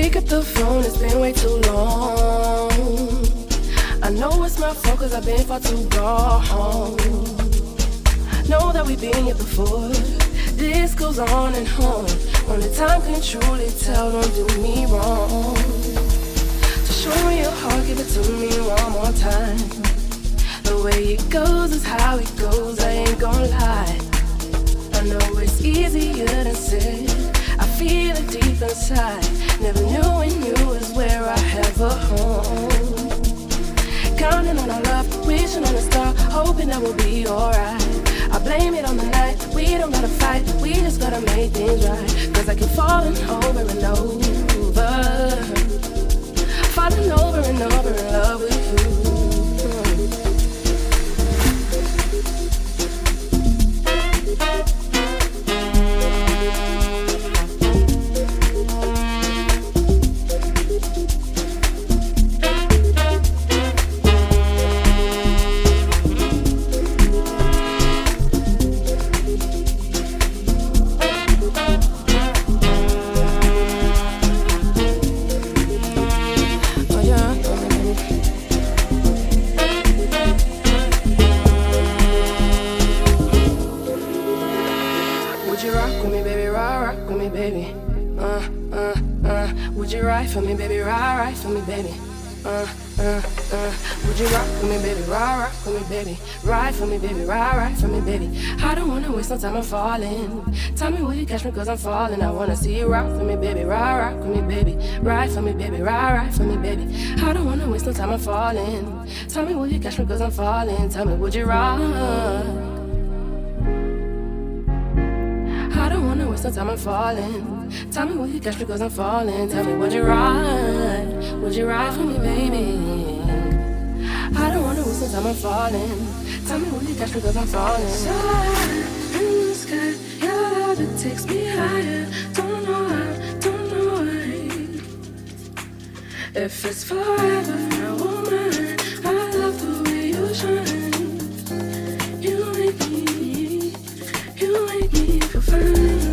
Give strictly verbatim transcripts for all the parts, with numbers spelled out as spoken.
Pick up the phone, it's been way too long. I know it's my fault cause I've been far too gone. Know that we've been here before. This goes on and on. Only time can truly tell, don't do me wrong. So show me your heart, give it to me one more time. The way it goes is how it goes, I ain't gon' lie. I know it's easier than said, I feel it deep inside. Never knew when you was where I have a home. Counting on our love, wishing on a star, hoping that we'll be alright. I blame it on the night, we don't gotta fight, we just gotta make things right. Cause I keep falling over and over, falling over and over in love with you. For me, baby, ride, ride for me, baby. Uh, uh, uh. Would you rock for me, baby? Ride, rock for me, baby. Ride for me, baby. Ride, ride for me, baby. I don't wanna waste no time, I'm falling. Tell me will you catch me, cause I'm falling. I wanna see you rock for me, baby. Ride, rock for me, baby. Ride for me, baby. Ride, ride for me, baby. I don't wanna waste no time, I'm falling. Tell me will you catch me, cause I'm falling. Tell me, would you rock? I don't wanna waste no time, I'm falling. Tell me will you catch me cause I'm falling. Tell me would you ride, would you ride for me, baby? I don't wanna waste no time, I'm falling. Tell me will you catch me cause I'm falling. So high in the sky, your love it takes me higher. Don't know how, don't know why. If it's forever, I won't mind. I love the way you shine. You make me, you make me feel fine.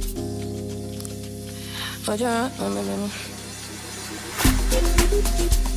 Would you rock for me, baby?